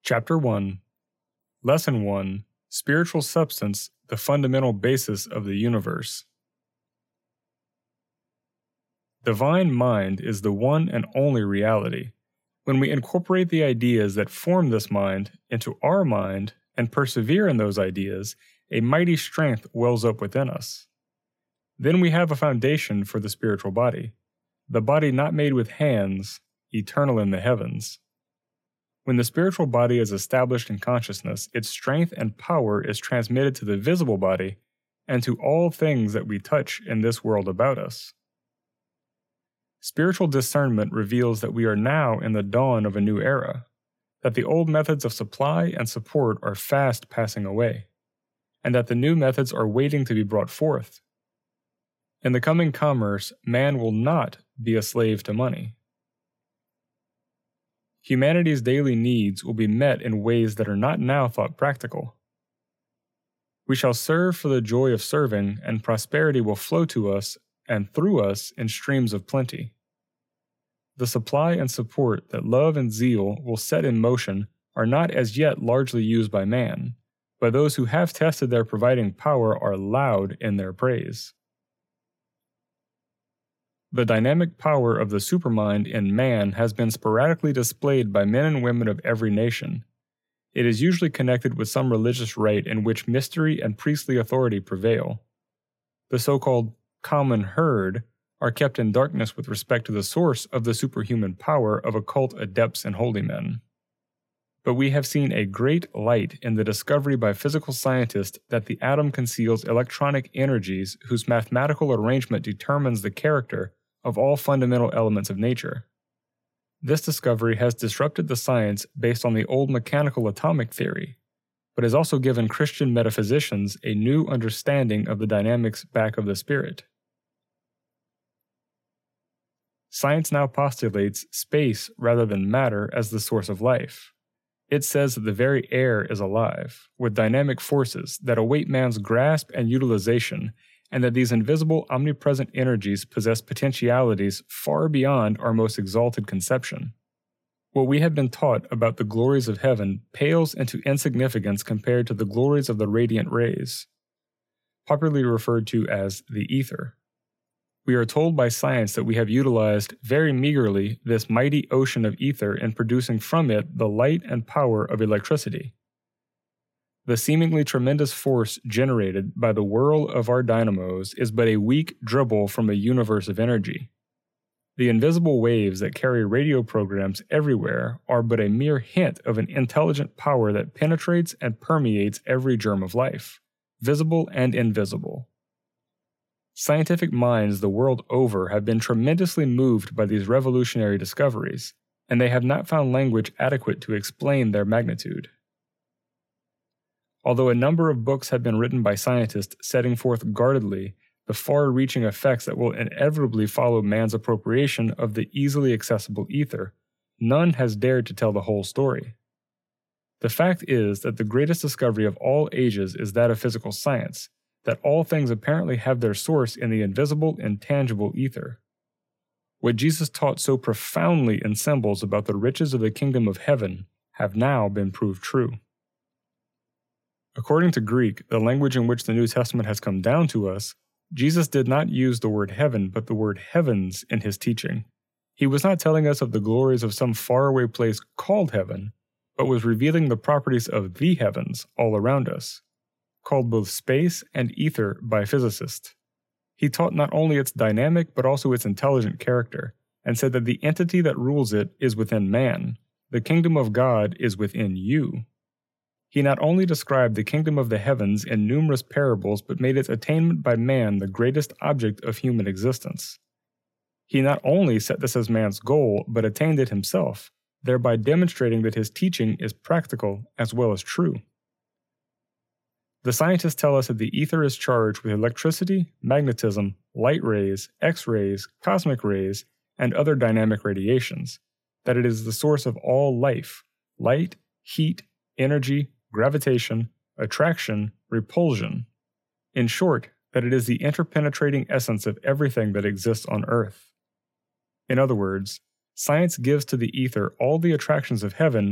Chapter 1 Lesson 1 Spiritual Substance, the Fundamental Basis of the Universe. Divine mind is the one and only reality. When we incorporate the ideas that form this mind into our mind and persevere in those ideas, a mighty strength wells up within us. Then we have a foundation for the spiritual body, the body not made with hands, eternal in the heavens. When the spiritual body is established in consciousness, its strength and power is transmitted to the visible body and to all things that we touch in this world about us. Spiritual discernment reveals that we are now in the dawn of a new era, that the old methods of supply and support are fast passing away, and that the new methods are waiting to be brought forth. In the coming commerce, man will not be a slave to money. Humanity's daily needs will be met in ways that are not now thought practical. We shall serve for the joy of serving, and prosperity will flow to us and through us in streams of plenty. The supply and support that love and zeal will set in motion are not as yet largely used by man, but those who have tested their providing power are loud in their praise. The dynamic power of the supermind in man has been sporadically displayed by men and women of every nation. It is usually connected with some religious rite in which mystery and priestly authority prevail. The so-called common herd are kept in darkness with respect to the source of the superhuman power of occult adepts and holy men. But we have seen a great light in the discovery by physical scientists that the atom conceals electronic energies whose mathematical arrangement determines the character of all fundamental elements of nature. This discovery has disrupted the science based on the old mechanical atomic theory, but has also given Christian metaphysicians a new understanding of the dynamics back of the spirit. Science now postulates space rather than matter as the source of life. It says that the very air is alive, with dynamic forces that await man's grasp and utilization, and that these invisible, omnipresent energies possess potentialities far beyond our most exalted conception. What we have been taught about the glories of heaven pales into insignificance compared to the glories of the radiant rays, popularly referred to as the ether. We are told by science that we have utilized very meagerly this mighty ocean of ether in producing from it the light and power of electricity. The seemingly tremendous force generated by the whirl of our dynamos is but a weak dribble from a universe of energy. The invisible waves that carry radio programs everywhere are but a mere hint of an intelligent power that penetrates and permeates every germ of life, visible and invisible. Scientific minds the world over have been tremendously moved by these revolutionary discoveries, and they have not found language adequate to explain their magnitude. Although a number of books have been written by scientists setting forth guardedly the far-reaching effects that will inevitably follow man's appropriation of the easily accessible ether, none has dared to tell the whole story. The fact is that the greatest discovery of all ages is that of physical science, that all things apparently have their source in the invisible, intangible ether. What Jesus taught so profoundly in symbols about the riches of the kingdom of heaven have now been proved true. According to Greek, the language in which the New Testament has come down to us, Jesus did not use the word heaven but the word heavens in his teaching. He was not telling us of the glories of some faraway place called heaven, but was revealing the properties of the heavens all around us, called both space and ether by physicists. He taught not only its dynamic but also its intelligent character, and said that the entity that rules it is within man. The kingdom of God is within you. He not only described the kingdom of the heavens in numerous parables but made its attainment by man the greatest object of human existence. He not only set this as man's goal but attained it himself, thereby demonstrating that his teaching is practical as well as true. The scientists tell us that the ether is charged with electricity, magnetism, light rays, X-rays, cosmic rays, and other dynamic radiations, that it is the source of all life, light, heat, energy, gravitation, attraction, repulsion. In short, that it is the interpenetrating essence of everything that exists on Earth. In other words, science gives to the ether all the attractions of heaven